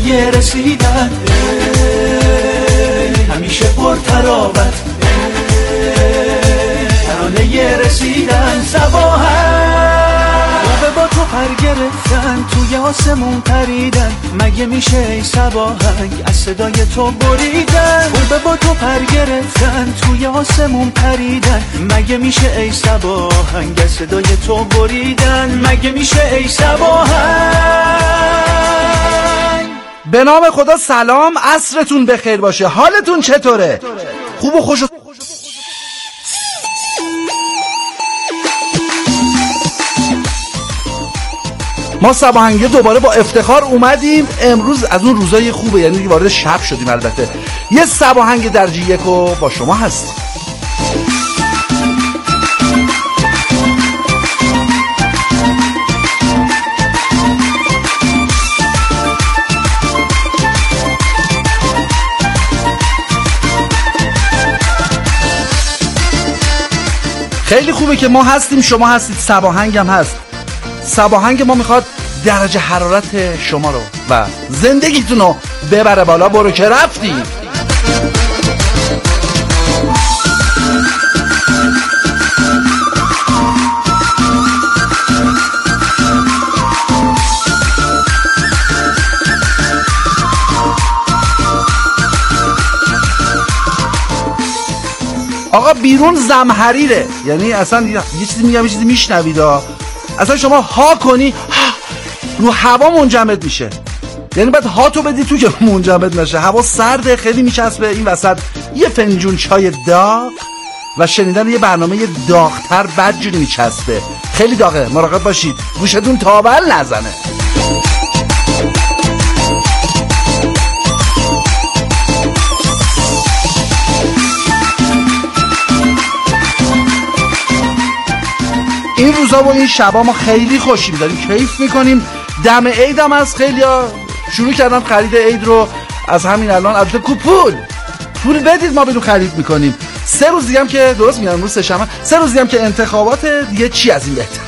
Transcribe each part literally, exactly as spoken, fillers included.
ترانه رسیدن همیشه پر تراوت، ترانه رسیدن صباحنگ با تو پر گرفتن توی آسمون پریدن، مگه میشه ای صباحنگ از صدای تو بریدن؟ گربه با تو پر گرفتن توی آسمون پریدن، مگه میشه ای صباحنگ از صدای تو بریدن؟ مگه میشه ای صباحنگ؟ به نام خدا سلام، عصرتون بخیر باشه. حالتون چطوره؟ خوب و خوش و ما صباحنگه دوباره با افتخار اومدیم. امروز از اون روزای خوبه، یعنی وارد شب شدیم. البته یه صباحنگ درجه یکو با شما هست. خیلی خوبه که ما هستیم، شما هستید، صباحنگ هم هست. صباحنگ ما میخواد درجه حرارت شما رو و زندگیتون رو ببره بالا. برو که رفتی. آقا بیرون زمهریره، یعنی اصلا یه چیزی میگم یه چیزی میشنوید، اصلا شما ها کنی ها رو هوا منجمد میشه، یعنی باید ها تو بدی تو که منجمد نشه. هوا سرده، خیلی میچسبه. این وسط یه فنجون چای داغ و شنیدن یه برنامه داغتر بدجوری میچسبه. خیلی داغه، مراقب باشید گوشتون تاول نزنه. این روزا و این شبا ما خیلی خوشیم، داریم کیف میکنیم. دم عید هم از خیلی ها شروع کردن خرید عید رو از همین الان. البته کو پول پول بدید ما بریم خرید میکنیم. سه روز دیگه هم که درست میگم روز سه‌شنبه، سه روز دیگه هم که انتخابات دیگه، چی از این بهتر؟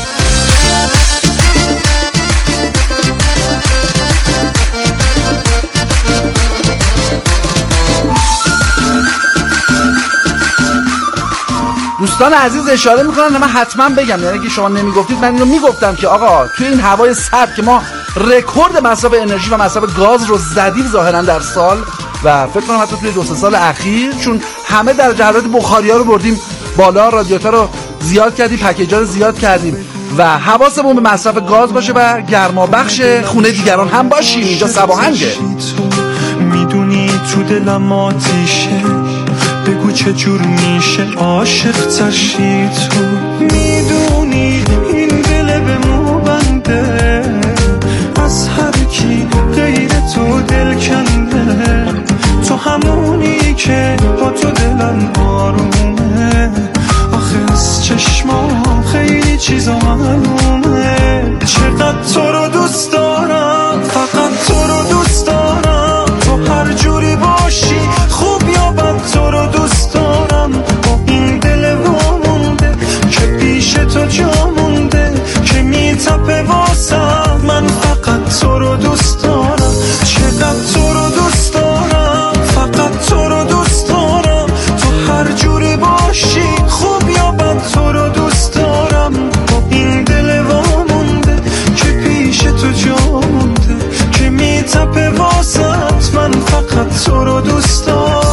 دوستان عزیز اشاره میکنن من حتما بگم، یعنی اگه شما نمیگفتید من اینو میگفتم که آقا توی این هوای سرد که ما رکورد مصرف انرژی و مصرف گاز رو زدیم ظاهرا در سال و فکر کنم حتی توی دو سه سال اخیر، چون همه درجه حرارت بخاریا رو بردیم بالا، رادیاتور رو زیاد کردیم، پکیجا رو زیاد کردیم و حواسمون به مصرف گاز باشه و گرما بخش خونه دیگران هم باشیم. اینجا صباحنگه. میدونی تو دلم آتیشه، بگو چه جور میشه عاشق تشی تو. میدونی این دل به مو بنده، از هر کی غیر تو دل کنده. تو همونی که با تو دلم آرومه، آخه از چشمام خیلی چیزا معلومه. چقدر تو رو دوست دارم، فقط تو رو دوست دارم. تو هر جوری باشی خوب یا بد، تو رو دوست دارم. با این دل وامونده که پیش تو جا مونده، که میتپه واسم. من فقط تو رو دوست دارم، چقدر تو رو دوست دارم، فقط تو رو دوست دارم. تو هر جوری باشی خوب یا بد، تو رو دوست دارم. با این دل وامونده که پیش تو جا مونده، که میتپه واسم. من فقط تو رو دوست دارم.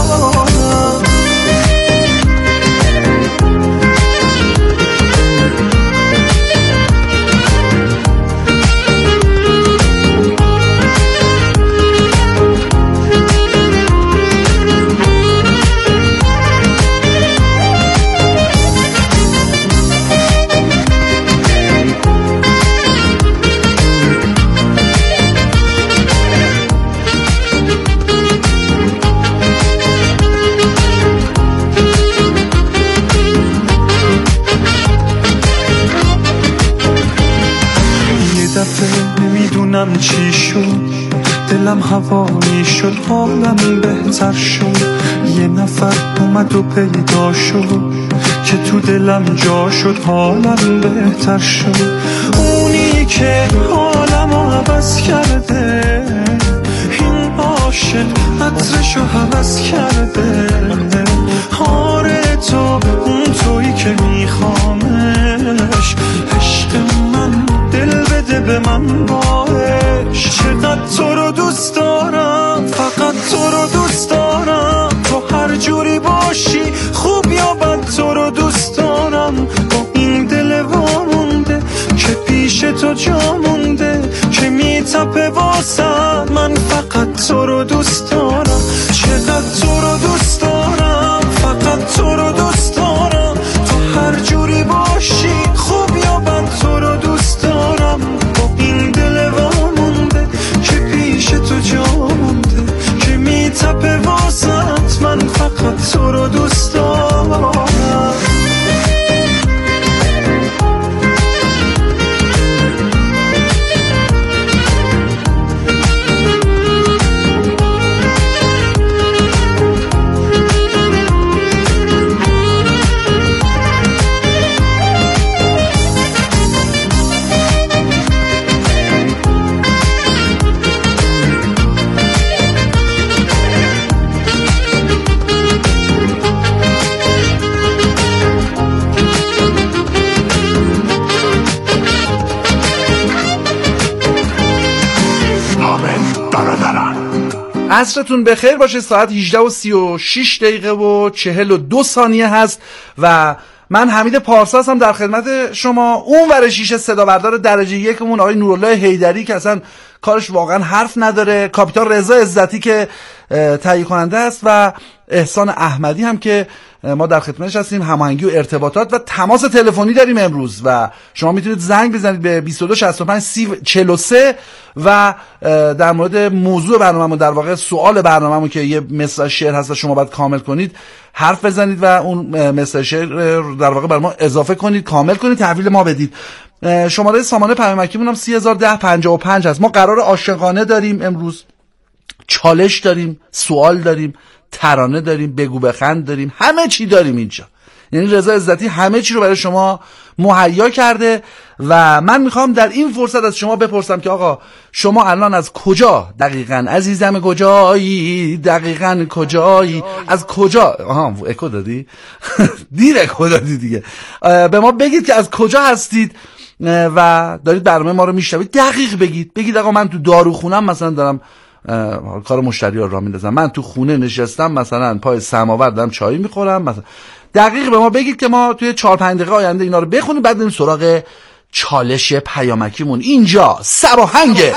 نمیدونم چی شد، دلم هوایی شد، حالم بهتر شد. یه نفر اومد و پیدا شد که تو دلم جا شد، حالم بهتر شد. اونی که حالم رو عوض کرده، عاشق عطرشو هوس کرده. آره تو اون تویی که میخوامش، عشق من دل بده به من باش. چقدر تو رو دوست دارم، فقط تو رو دوست دارم. تو هر جوری باشی خوب یا بد تو رو دوست دارم. با این دل وامونده که پیش تو جا مونده، که میتپه واسه من فقط تو رو دوست دارم. چقدر تو رو دوست دارم، فقط تو رو دوست دارم. تو هر جوری باشی خوب یا بد تو رو دوست دارم. با این دل وامونده که پیش تو جا مونده، که میتپه واسط من فقط تو رو دوست دارم. عصرتون بخیر باشه. ساعت هجده و سی و شش دقیقه و چهل و دو ثانیه هست و من حمید پارسا هستم در خدمت شما. اون ور شیشه صدا بردار درجه یکمون آقای نورالله حیدری که اصلا کارش واقعا حرف نداره، کاپیتان رضا عزتی که تهیه کننده است و احسان احمدی هم که ما در خدمتش هستیم. هماهنگی و ارتباطات و تماس تلفنی داریم امروز و شما میتونید زنگ بزنید به بیست و دو شصت و پنج سی چهل و سه و در مورد موضوع برنامه‌مون، در واقع سوال برنامه‌مون که یه مصرع شعر هست و شما باید کامل کنید، حرف بزنید و اون مصرع شعر در واقع برای ما اضافه کنید، کامل کنید، تحویل ما بدید. شماره سامانه پیامکیمون هم سه هزار و ده پنجاه و پنج هست. ما قرار عاشقانه داریم امروز، چالش داریم، سوال داریم، ترانه داریم، بگو بخند داریم، همه چی داریم اینجا. یعنی رضا عزتی همه چی رو برای شما مهیا کرده و من میخوام در این فرصت از شما بپرسم که آقا شما الان از کجا دقیقاً عزیزم، کجایی دقیقاً، کجایی، از کجا؟ آها اکو دادی؟ دیر اکو دادی دیگه. به ما بگید که از کجا هستید و دارید برنامه ما رو میشنوید. دقیق بگید. بگید آقا من تو داروخونم مثلا دارم کار مشتری ها را میندازم، من تو خونه نشستم مثلا پای سماور دارم چای میخورم مثلا. دقیق به ما بگید که ما توی چهار پنج دقیقه آینده اینا رو بخونیم، بعد بریم سراغ چالش پیامکیمون. اینجا سراهنگه.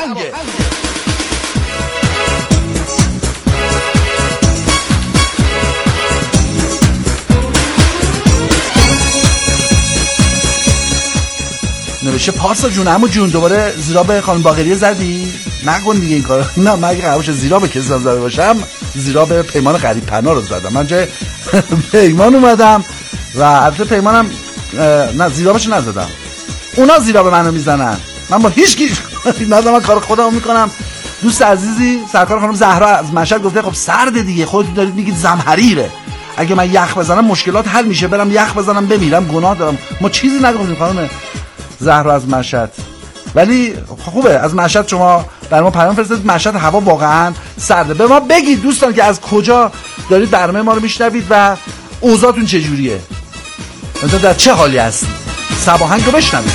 نوشته پارسا جون، عمو جون دوباره زیرا به خانم باقریه زدی؟ نکن دیگه این کارو. نه من اگه قرارش زیرا به کسی زده باشم، زیرا به پیمان غریب پناه رو زدم. من جای پیمان اومدم و البته پیمانم نه زیرا بهش نزدم، اونا زیرا به منو میزنن. من با هیچ کی نزدم، من کار خودمو میکنم. دوست عزیزی سرکار خانم زهرا از مشهد گفته خب سرده دیگه، خودتون دارید میگید زمهریره، اگه من یخ بزنم مشکلات حل میشه، برم یخ بزنم بمیرم گناه دارم. ما چیزی نگفتیم خانم زهرا از مشهد، ولی خوبه از مشهد شما برای ما پیام فرستادید. مشهد هوا واقعا سرده. به ما بگید دوستان که از کجا دارید برنامه ما رو میشنوید و اوضاعتون چجوریه، مثلا در چه حالی هستید. صباحنگ رو بشنوید.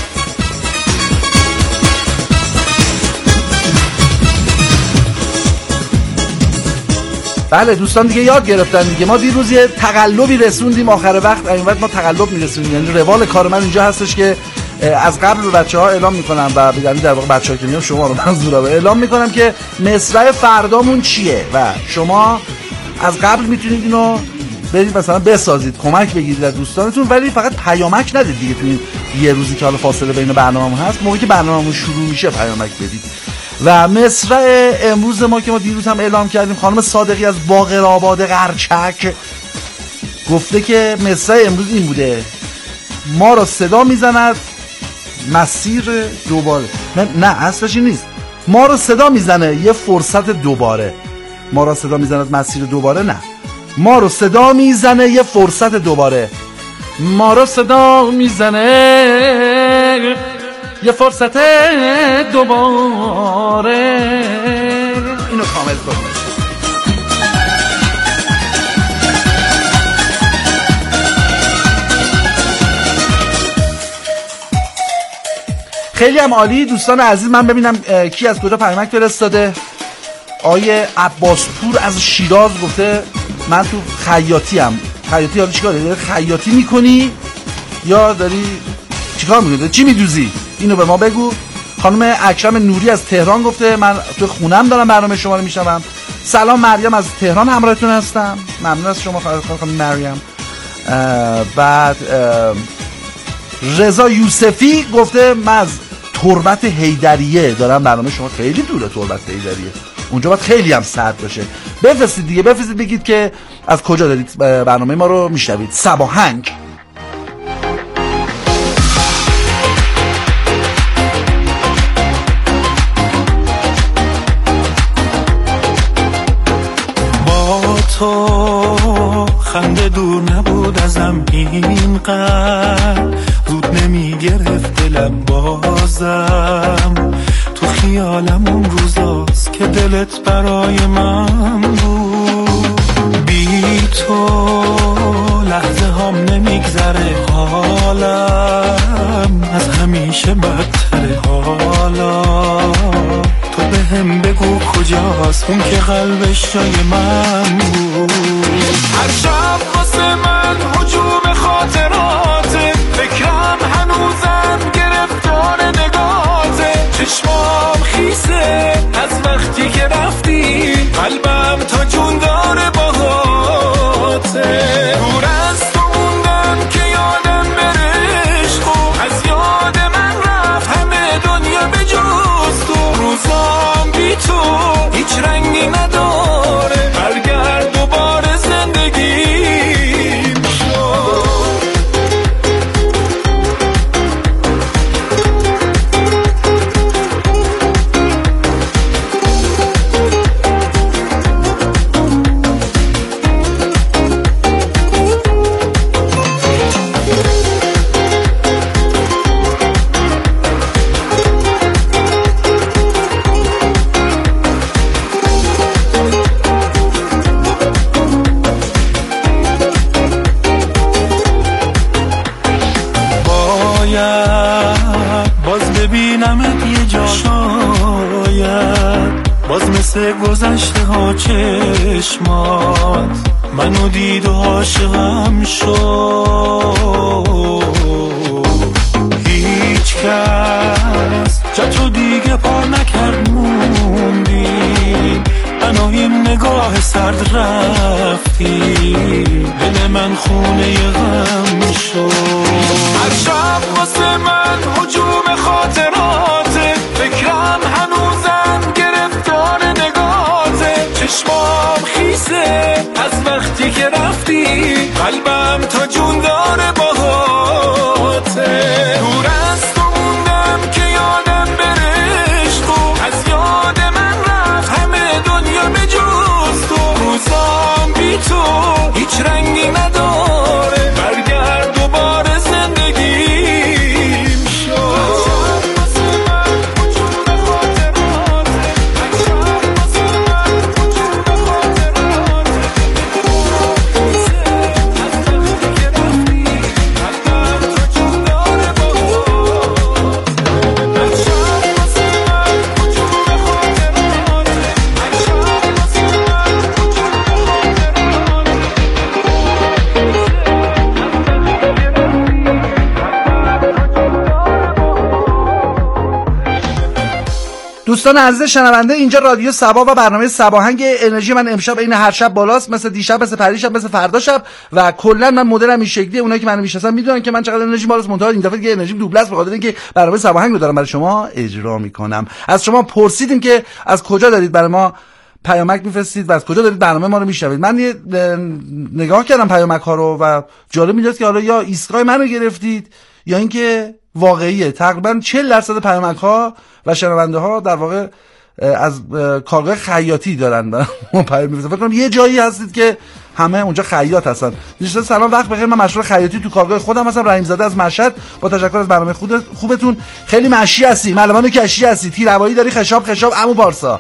بله دوستان دیگه یاد گرفتن دیگه. ما دیروز یه تقلبی رسوندیم آخر وقت، این وقت ما تقلب میرسونیم، یعنی روال کار من اینجا هستش که از قبل به بچه‌ها اعلام میکنم و یعنی در واقع بچه‌ها که میام شما رو منظورم اعلام میکنم که مصرع فردامون چیه و شما از قبل میتونید اینو برید مثلا بسازید، کمک بگیرید از دوستانتون، ولی فقط پیامک ندید دیگه. تو این یه روزی که حالا فاصله بین برنامه‌مون هست، موقعی که برنامه‌مون شروع میشه پیامک بدید. و مصرع امروز ما که ما دیروز هم اعلام کردیم، خانم صادقی از باقرآباد قرچک گفته که مصرع امروز این بوده: ما را صدا میزند مسیر دوباره. نه, نه اصلش این نیست. ما رو صدا میزنه یه فرصت دوباره. ما رو صدا میزند مسیر دوباره، نه، ما رو صدا میزنه یه فرصت دوباره. ما رو صدا میزنه یه فرصت دوباره. اینو کامل کنید. خیلی هم عالی. دوستان عزیز من ببینم کی از کجا پیامک فرستاده. آیه عباسپور از شیراز گفته من تو خیاطی ام. خیاطی حالا چیکار داری؟ خیاطی میکنی یا داری چیکار میکنی؟ چی میدوزی؟ اینو به ما بگو. خانم اکرم نوری از تهران گفته من تو خونم دارم برنامه شما رو میشنوم. سلام مریم از تهران همراهتون هستم. ممنون از شما خانم مریم. بعد رضا یوسفی گفته من از تربت حیدریه دارم برنامه شما. خیلی دوره تربت حیدریه، اونجا باید خیلی هم سرد باشه. بفرستید دیگه، بفرستید بگید که از کجا دارید برنامه ما رو میشنوید. سباهنگ. تو خنده دور نبود ازم اینقدر، رود نمی گرفت دلم بازم، تو خیالم اون روزاست که دلت برای من بود. بی تو لحظه هم نمیگذره، حالم از همیشه بدتره. حالا تو به هم بگو کجاست اون که قلبش جای من بود. هر شب واسه من هجوم خاطراته، فکرم هنوزم گرفتار نگاته، چشمام خیسه از وقتی که رفتی، قلبم تا جون داره باهاته. دور از تو موندم که یادم برش خوب، از یاد من رفت همه دنیا به جز تو. روزام بی تو هیچ رنگی نداره، برگرد دوباره زندگیم شد. باز مثل گذشته ها چشمات منو دید و عاشقم شد. هیچ کس جا تو دیگه پا نکرد، موندی منویم نگاه سرد رفتی، دل من خونه غم شد. هر شب واسه من هجوم خاطراته، فکرم هنوزم گرفتار نگاته، چشمام خیسه از وقتی که رفتی، قلبم تا جون داره باهاته. دور از تو موندم که یادم برش خوب، از یاد من رفت همه دنیا به جز تو. روزام بی تو هیچ رنگی نداره، برگرد دوباره زندگیم شد. دوستان عزیز شنونده، اینجا رادیو سبا و برنامه سباهنگ. انرژی من امشب این هر شب بالاست، مثل دیشب، مثل پریشب، مثل فردا شب و کلا من مدلم این شکلیه. اونایی که منو میشناسن میدونن که من چقدر انرژی بالاست. منتها این دفعه دیگه انرژی دوبله است، به خاطر اینکه برنامه سباهنگ رو دارم برای شما اجرا میکنم. از شما پرسیدیم که از کجا دارید برای ما پیامک میفرستید و از کجا دارید برنامه ما رو میشنوید. من یه نگاه کردم پیامک ها رو و جالب میاد که حالا یا ایستگاه منو گرفتید یا اینکه واقعیه. تقریبا چهل درصد پیامک ها و شنونده ها در واقع از کارگاه خیاطی دارن و ما پیام میفرستن. فکر کنم یه جایی هستید که همه اونجا خیاط هستن. دوستان سلام، وقت بخیر. من مشغول خیاطی تو کارگاه خودم هستم، رحیم زاده از مشهد. با تشکر از برنامه خوبتون. خیلی مشی هستی، معلمانو کشی هستی، تیروایی داری، خشاب خشاب عمو پارسا.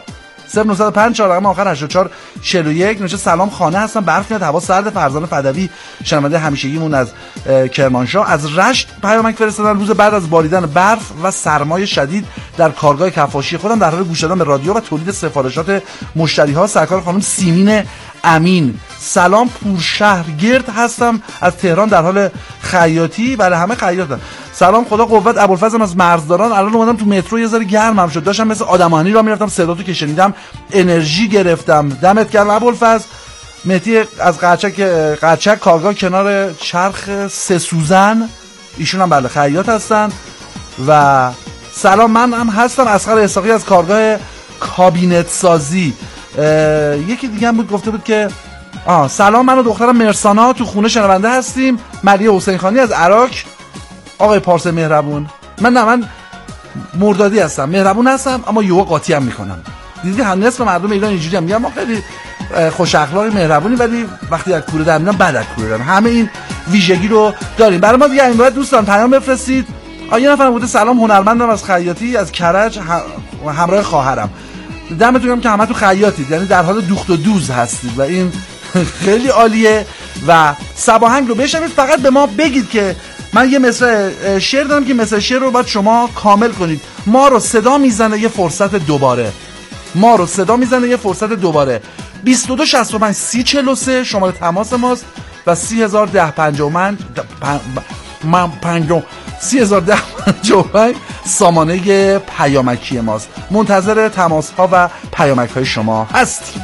صفر نه صفر پنج چهار رقم آخر هشتاد و چهار چهل و یک. نوشته سلام، خانه هستم، برف میاد، هوا سرد. فرزان فدوی شنونده همیشگیمون از کرمانشاه از رشت پیامک فرستادن. روز بعد از باریدن برف و سرمای شدید در کارگاه کفاشی خودم در حال گوش دادن به رادیو و تولید سفارشات مشتری‌ها سرکار خانم سیمین امین. سلام، پورشهرگرد هستم از تهران در حال خیاطی. بله همه خیاطن. سلام، خدا قوت. ابوالفضل از مرزداران. الان اومدم تو مترو، یه ذره گرمم شد، داشتم مثل آدمانی را میرفتم، صداتو که شنیدم انرژی گرفتم. دمت گرم ابوالفضل. مهدی از قرچک قرچک کارگاه کنار چرخ سه سوزن، ایشون هم بله خیاط هستن. و سلام، من هم هستم اصغر اسحاقی از کارگاه کابینت سازی. یکی دیگه هم بود گفته بود که آه سلام، من و دخترم مرسانا تو خونه شنونده هستیم. ملیه حسین خانی از عراق. آقای پارس مهربون، من نه من مردادی هستم، مهربون هستم اما یهو قاطی هم میکنم. دیدی هم نصف مردم ایران اینجوری هم میگن ما خیلی خوش اخلاقی مهربونی، ولی وقتی از کوره در میان بد از کوره در. همه این ویژگی رو داریم. برای ما دیگه این باید دوستان پیام بفرستید. آ یه نفر بوده سلام، هنرمندم از خیاطی از کرج همراه خواهرم. دمتون گرم که همتون خیاطید، یعنی در حال دوخت و دوز هستید و این خیلی عالیه. و سباهنگ رو بشنوید، فقط به ما بگید که من یه مثل شعر دارم که مثل شعر رو باید شما کامل کنید. ما رو صدا میزنه یه فرصت دوباره، ما رو صدا میزنه یه فرصت دوباره. بیست و دو شصت و پنج سی چهل و سه شماره تماس ماست و سی هزار ده پنجاه و پنج من پنجاه سی هزار ده پنجاه و پنج سامانه پیامکی ماست. منتظر تماس ها و پیامک های شما هستیم.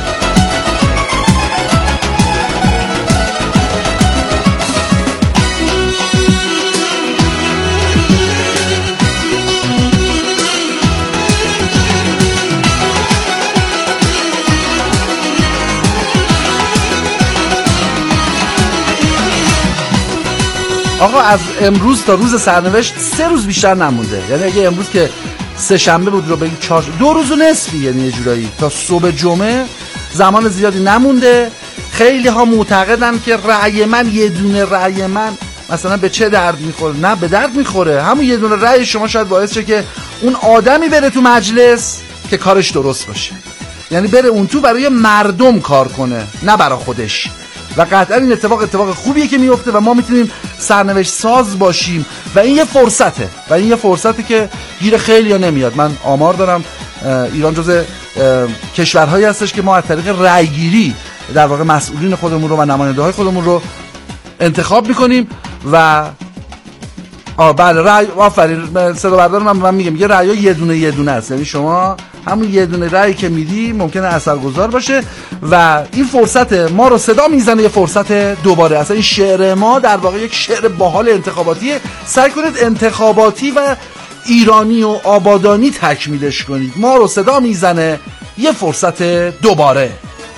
آقا از امروز تا روز سرنوشت سه روز بیشتر نمونده. یعنی اگه امروز که سه شنبه بود رو بگید چهار، دو روز و نصفی، یعنی یه جورایی تا صبح جمعه زمان زیادی نمونده. خیلی ها معتقدن که رأی من، یه دونه رأی من مثلا به چه درد میخوره؟ نه به درد میخوره. همون یه دونه رأی شما شاید باعث شه که اون آدمی بره تو مجلس که کارش درست باشه، یعنی بره اون تو برای مردم کار کنه نه برای خودش. و قطعا این اتفاق اتفاق خوبیه که میفته و ما میتونیم سرنوشت ساز باشیم و این یه فرصته و این یه فرصته که گیر خیلی ها نمیاد. من آمار دارم ایران جز کشورهایی هستش که ما از طریق رأیگیری در واقع مسئولین خودمون رو و نماینده های خودمون رو انتخاب میکنیم و آه بله رأی آفرین صدا بردار من من میگم یه رأی یه دونه یه دونه است، یعنی شما همون یه دونه رأی که میدی ممکنه اثرگذار باشه و این فرصت ما رو صدا میزنه یه فرصت دوباره. اصلا این شعر ما در واقع یک شعر باحال انتخاباتیه. سعی کنید انتخاباتی و ایرانی و آبادانی تکمیلش کنید. ما رو صدا میزنه یه فرصت دوباره.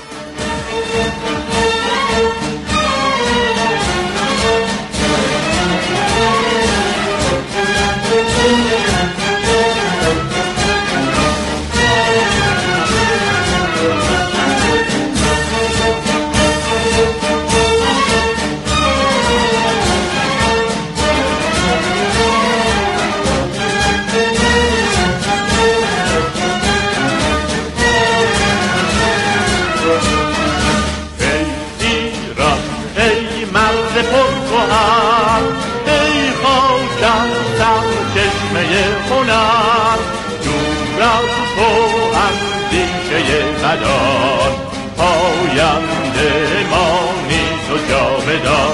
پاینده مانی تو جاودان.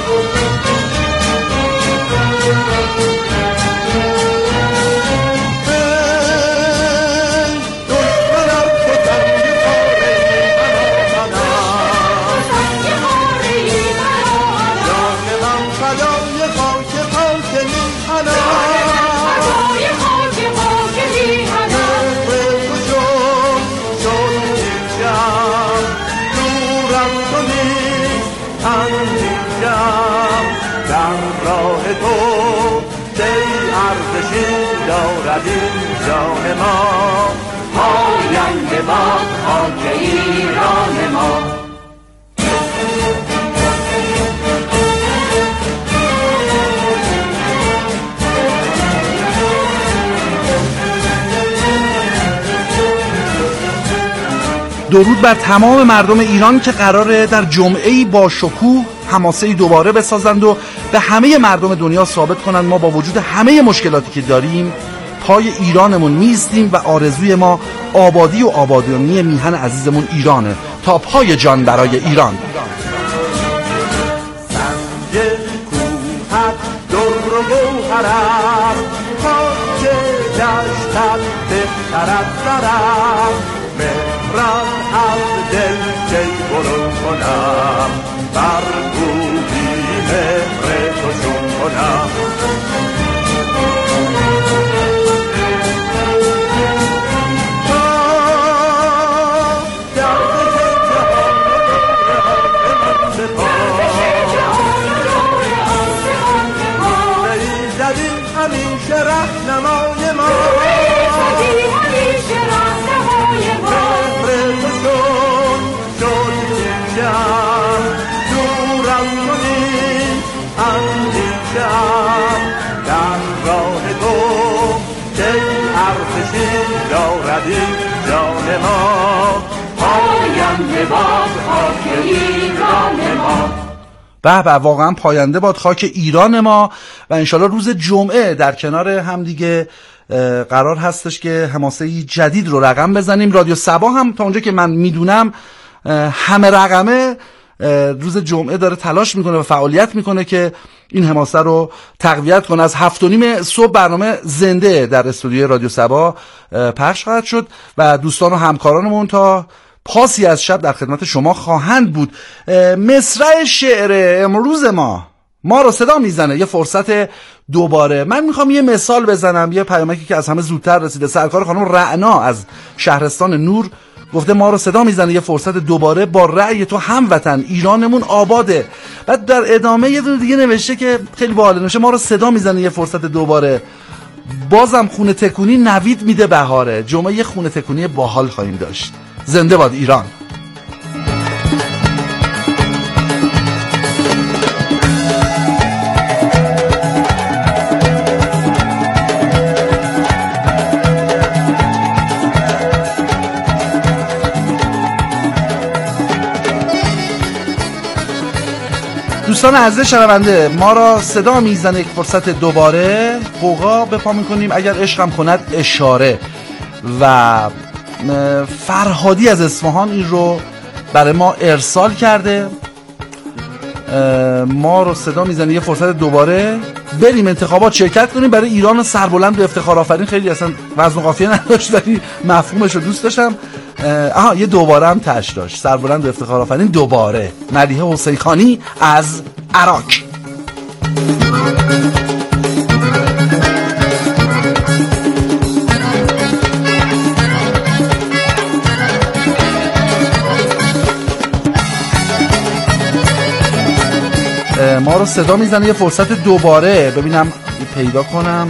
دارد این جان ما پاینده باد خاک ایران ما. درود بر تمام مردم ایران که قراره در جمعه‌ای با شکوه حماسه‌ای دوباره بسازند و به همه مردم دنیا ثابت کنند ما با وجود همه مشکلاتی که داریم پای ایرانمون میستیم و آرزوی ما آبادی و آبادانی میهن عزیزمون ایرانه تا پای جان برای ایران. سنگ کوهت در و گوهرم خاک دشتت بهتر از سرم مهرم از دل کی برون کنم بر کوهی مهر تو چون کنم همیشه رهنمای ما همیشه رهنمای ما برسون شدیم دورم کنی اندیشم در راه تو که ارزشی دارد این جان ما پاینده باد خاک ایران ما. به به واقعا پاینده باد خاک ایران ما و انشالله روز جمعه در کنار هم دیگه قرار هستش که حماسه‌ای جدید رو رقم بزنیم. رادیو سبا هم تا اونجا که من میدونم همه رقمه روز جمعه داره تلاش میکنه و فعالیت میکنه که این حماسه رو تقویت کنه. از هفت و نیم صبح برنامه زنده در استودیوی رادیو سبا پخش خواهد شد و دوستان و همکارانمون تا پاسی از شب در خدمت شما خواهند بود. مصرع شعر امروز ما ما رو صدا میزنه یه فرصت دوباره. من میخوام یه مثال بزنم، یه پیامکی که از همه زودتر رسیده. سرکار خانم رعنا از شهرستان نور گفته ما رو صدا میزنه یه فرصت دوباره با رأی تو هموطن ایرانمون آباده. بعد در ادامه یه دونه دیگه نوشته که خیلی باحال نوشته ما رو صدا میزنه یه فرصت دوباره بازم خونه تکونی نوید میده بهاره. جمعه یه خونه تکونی باحال خواهیم داشت. زنده باد ایران. دوستان عزیز شنونده ما را صدا میزنه یک فرصت دوباره قوقا به پا میکنیم اگر عشقم کند اشاره. و فرهادی از اصفهان این رو برای ما ارسال کرده. ما رو صدا میزنه یه فرصت دوباره بریم انتخابات شرکت کنیم برای ایران سربلند و افتخار آفرین. خیلی اصلا وزن و قافیه نداشت ولی مفهومش رو دوست داشتم. آها یه دوباره هم تش داشت سربلند و افتخار آفرین دوباره. ملیحه حسین خانی از عراق. ما رو صدا میزنه یه فرصت دوباره. ببینم پیدا کنم.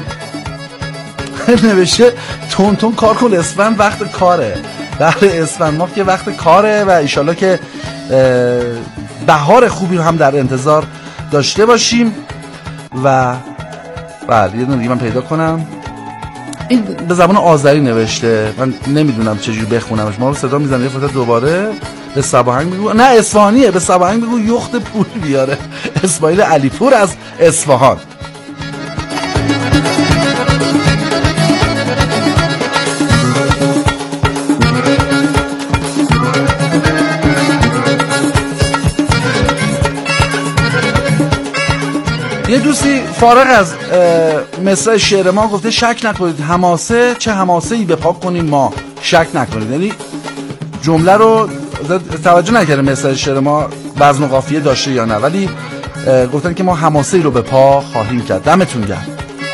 نوشته تون تون کار کن اسفند وقت کاره. بله اسفند ماه که وقت کاره و ایشالله که بهار خوبی رو هم در انتظار داشته باشیم. و بله یه دونه دیگه من پیدا کنم. این به زبان آذری نوشته من نمیدونم چجوری بخونمش. ما رو صدا میزنه یه فرصت دوباره به سباهنگ بگو. نه اصفهانیه. به سباهنگ بگو یخت پول بیاره. اسماعیل علیپور از اصفهان. یه دوستی فارغ از مثل شعر ما گفته شک نکنید حماسه چه حماسه‌ای به پا کنیم ما شک نکنید. یعنی جمله رو توجه نکرده مثل شعر ما وزن و قافیه داشته یا نه ولی گفتن که ما حماسه‌ای رو به پا خواهیم کرد. دمتون گرم.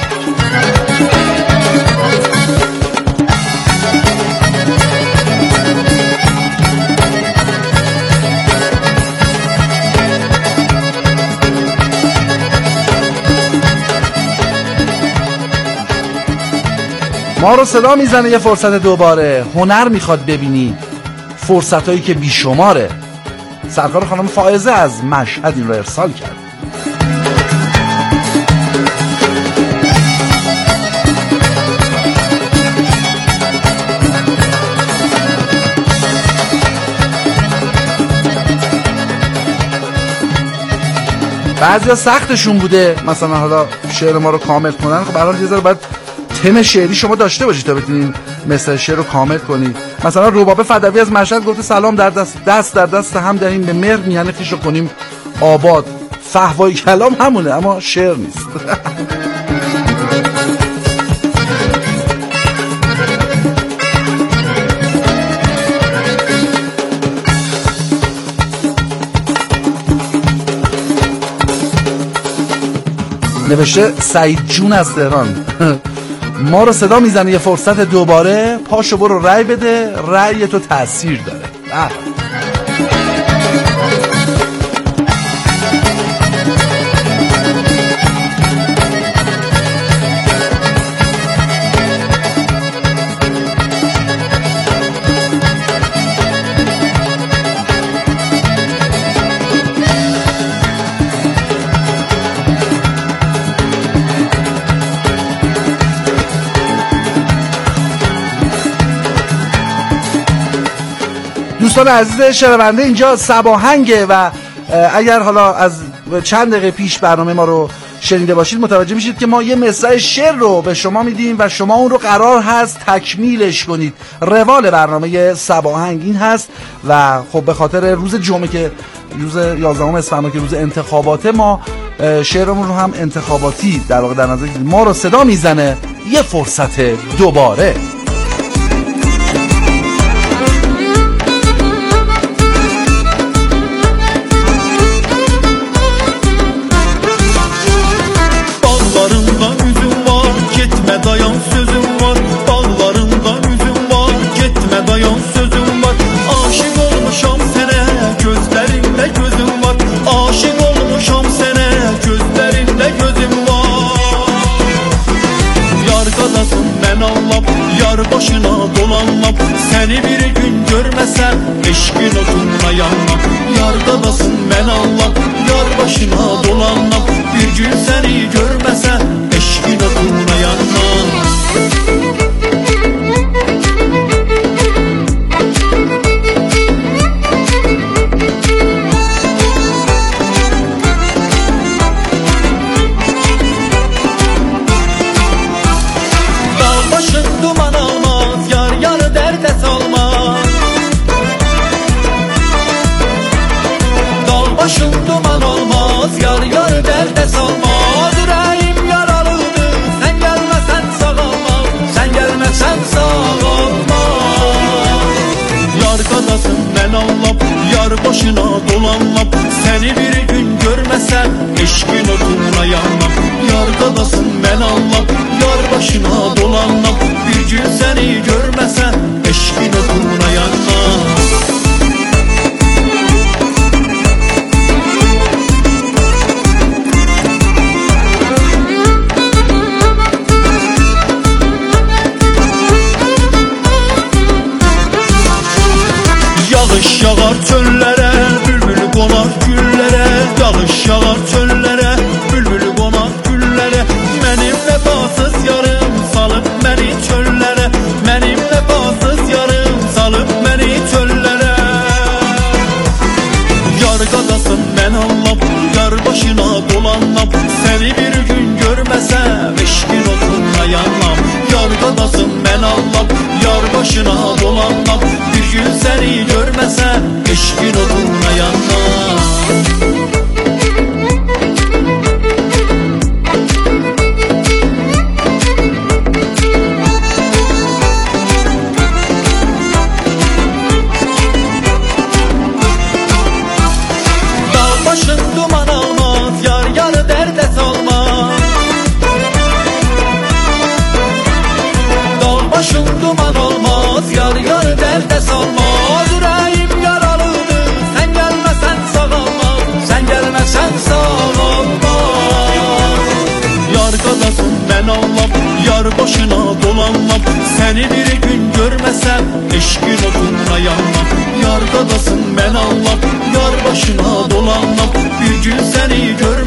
ما رو صدا میزنه یه فرصت دوباره. هنر میخواد ببینی فرصتایی که بیشماره. سرکار خانم فائزه از مشهد این رو ارسال کرد. بعضیا سختشون بوده مثلا حالا شعر ما رو کامل کنن. خب برای یه ذره باید تم شعری شما داشته باشید تا بتونین مثل شعر رو کامل کنید. مثلا ربابه فدوی از مشهد گفته سلام در دست دست در دست هم داریم به مهر میهن خویش رو کنیم آباد. فحوای کلام همونه اما شعر نیست. نوشته سعید جون از تهران ما رو صدا میزنه یه فرصت دوباره پاشو برو رأی بده رأی تو تأثیر داره. اه. دوستان عزیز شنونده اینجا سباهنگه و اگر حالا از چند دقیقه پیش برنامه ما رو شنیده باشید متوجه میشید که ما یه مصرع شعر رو به شما میدیم و شما اون رو قرار هست تکمیلش کنید. روال برنامه سباهنگ این هست و خب به خاطر روز جمعه که روز یازدهم اسفند که روز انتخاباته ما شعرمون رو هم انتخاباتی در واقع در نظر گرفتیم. ما رو صدا میزنه یه فرصت دوباره. Dayan sözüm var, dağlarında üzüm var. Gitme dayan sözüm var. Aşık olmuşam sene, gözlerinde gözüm var. Aşık olmuşam sene, gözlerinde gözüm var. Yar kadasın ben anlap, yar başına dolanlap. Seni bir gün görmesem, eşkin otunla yanmam. Yar kadasın ben anlap, yar başına dolanlap. Bir gün seni görmesem, eşkin otunla yanmam. Başım duman olmaz, yar yar derde salmaz. Yüreğim yaralıdır, sen gelmesen sağalmaz. Sen gelmesen sağalmaz. Yar kadasın ben anlap, yar başına dolanlap. Seni bir gün görmesem, eşkin otunla yanmam. Yar kadasın ben anlap, yar başına dolanlap. Bir gün seni görmesem, eşkin otunla yanmam. Yağış yağar çöllere, bülbül konar güllere. Yağış yağar çöllere, bülbül konar güllere. Benim vefasız yarım salıp beni çöllere. Benim vefasız yarım salıp beni çöllere. Yar kadasın ben anlap, yar başına dolanlap. Seni bir gün görmesem, eşkin otunla yanmam. Yar kadasın ben anlap, yar başına dolanlap. Bir gün seni görmesem, eşkin otunla yanmam. Dağ başın duman almaz, yar yar derde salmaz. Dağ başın duman olmaz, yar yar derde salmaz. Yüreğim yaralıdır, sen gelmesen sağalmaz. Sen gelmesen sağalmaz. Yar kadasın ben anlap, yar başına dolanlap. Seni bir gün görmesem, eşkin otunla yanmam. Yar kadasın ben anlap, yar başına dolanlap. Bir gün seni gör